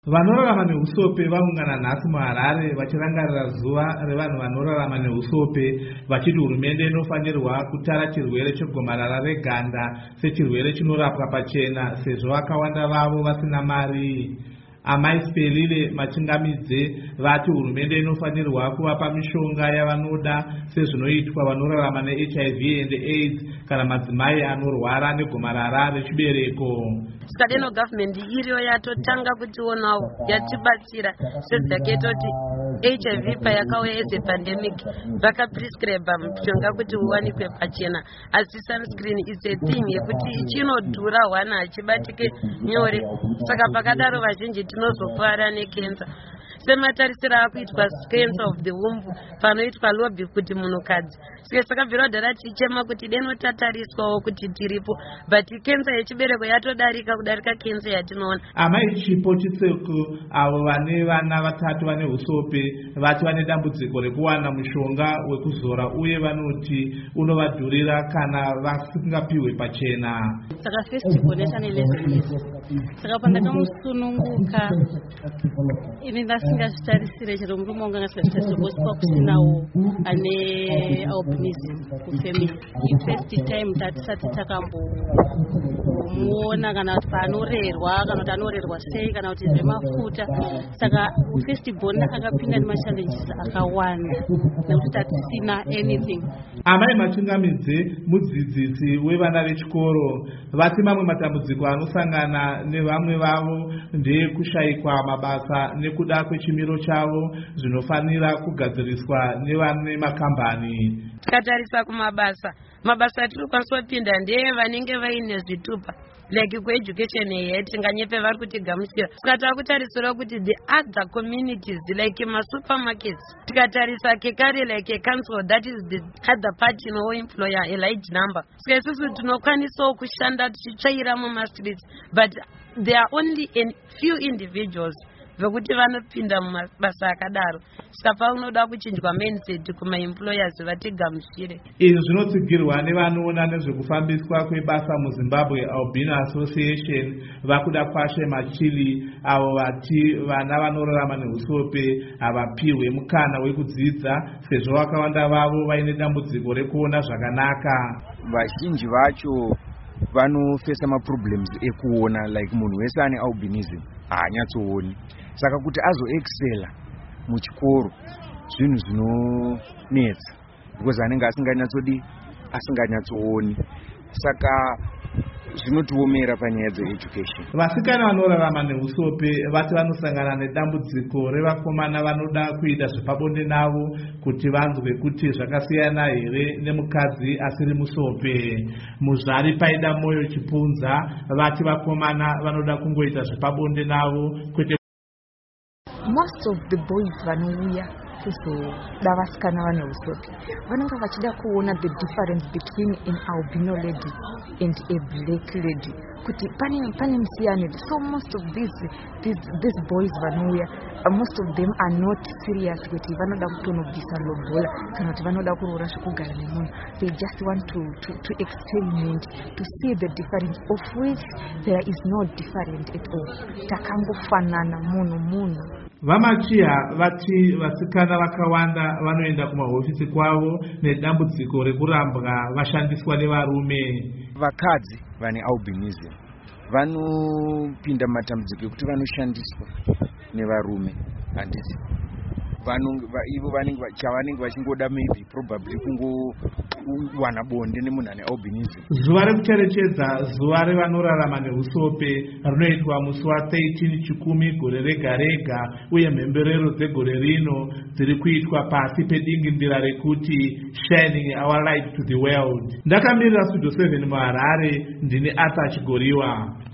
Vanorarama neusope vaungana nhasi muHarare vachirangarira zuva revanhu vanorarama neusope vachiti hurumende inofanirwa kutara chirwere chegomarara reganda sechirwere chinorapwa pachena sezvo vakawanda vavo vasina mari. Amai Sipelile Machingamidze vati hurumende inofanirwa kuvapa mishonga yavanoda sezvinoitwa vanorarama neHIV and AIDS kana madzimai anorwara negomarara rechibereko. Skadeno government iriyo yatotanga kutionawo yatibatsira sezvaketoti HIV payakauya as a pandemic vakaprescribe mishonga kuti uwanikwe pachena, asi sunscreen is a thing yekuti chinodhura wana achibatike nyore, saka pakadaro vazhinji tinozopara necancer. Sematarisira akuitwa cancer of the womb panoitwa lobby kuti munhukadzi. Saka bvira dara tichema kuti denotatariswawo kuti tiripo, but cancer yechibereko yatodarika kudarika cancer yatinoona. Amai Chipo Chitseko avo vane vana vatatu vane usope vati vane dambudziko rekuwana mushonga wekuzora uye vanoti unovadhurira kana vasingapiwe pachena. Saka festival nationalism. Saka pandakamusununguka ini ndasingazvitarisire chero murume wanga ngasingazvitarisire kusinawo ane albinism kufamily. First time tatisati takambomuona kana kuti panorerwa kana kuti anorerwa sei kana kuti zvemafuta. Saka festival akapinda nemachallenges akawanda nekuti tatisina anything. Amai Machingamidze mudzidzisi wevana vechikoro vati mamwe matambudziko anosangana nevamwe vavo ndeyekushayikwa mabasa nekuda kwechimiro chavo zvinofanira kugadziriswa nevane makambani. Tikatarisa kumabasa tirikwanisa kupinda ndeye vanenge vaine zvitupa like kueducation yetinganyepe vari kutigamusira. Tikataka kutarisira kuti the other communities like masupermarkets, tikatarisa kekare like council that is the other party no employer a large number. Saka isusu tinokwanisawo kushanda tichitsvaira mumastreets, but there are only a few individuals vekuti vanopinda mumabasa akadaro. Saka paunoda kuchinjwa mindset kumaemployers vatigamushire. Izvi zvinotsigirwa nevanoona nezvekufambiswa kwebasa muZimbabwe Albino Association vakuda kwashe Machili avo vati vana vanorarama neusope havapiwe mukana wekudzidza sezvo vakawanda vavo vaine dambudziko rekuona zvakanaka. Vazhinji vacho vanofesa maproblems ekuona like munhu wese ane albinism haanyatsooni. Saka kuti azoexcela muchikoro zvinhu zvinonetsa because anenge asinganyatsooni. Saka zvinotiomera panyaya dzeeducation. Vasikana vanorarama neusope vati vanosangana nedambudziko revakomana vanoda kuita zvepabonde navo kuti vanzwe kuti zvakasiyana here nemukadzi asiri musope. Muzvari Paida Moyo Chipunza vati vakomana vanoda kungoita zvepabonde navo kwete. Most of the boys vanouya kuzoda vasikana vane usope vanenge vachida kuona the difference between an albino lady and a black lady, kuti pane musiyano. So most of these boys vanouya most of them are not serious kuti vanoda kutonobvisa lobola kana kuti vanoda kuroora zvekugara nemunhu. They just want to experiment to see the difference, of which there is no difference at all. Takangofanana munhu. Vamachiya vati vasikana vakawanda vanoenda kumahofisi kwavo nedambudziko rekurambwa vashandiswa nevarume. Vakadzi vane albinism vanopinda matambudziko ekuti vanoshandiswa nevarume. Handiti ivo chavanenge vachingoda maybe probably kungowana bonde nemunhu ane albinism. Zuva rekucherechedza zuva revanorarama neusope rinoitwa musi wa13 Chikumi gore rega rega, uye mhemberero dzegore rino dziri kuitwa pasi pedingindira rekuti shining our light to the world. Ndakamirira Studio 7 muHarare, ndini Arthur Chigoriwa.